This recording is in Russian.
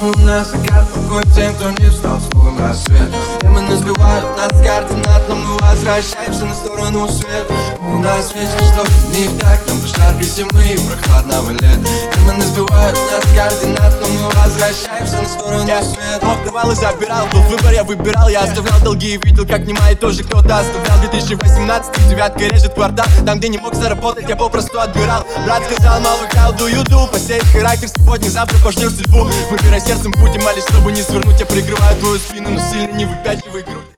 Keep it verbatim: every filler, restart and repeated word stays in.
У нас закат покой тем, кто не встал с полным рассветом. Демоны сбивают нас с координат, но мы возвращаемся на сторону света. У нас вечно что-то не так, нам по жаркой зимы и прохладного лета. Демоны сбивают нас с координат, но мы возвращаемся на сторону света. Мог давал и забирал, был выбор, я выбирал. Я оставлял долги и видел, как немает тоже кто-то оставлял. Две тысячи восемнадцатый, девятка режет квартал. Там, где не мог заработать, я попросту отбирал. Брат сказал, малый, how do you do? Посеять характер сегодня, завтра пожнешь судьбу. Выбирай сердцем путь и молись, чтобы не свернуть. Я прикрываю твою спину, но сильно не выпячивай грудь.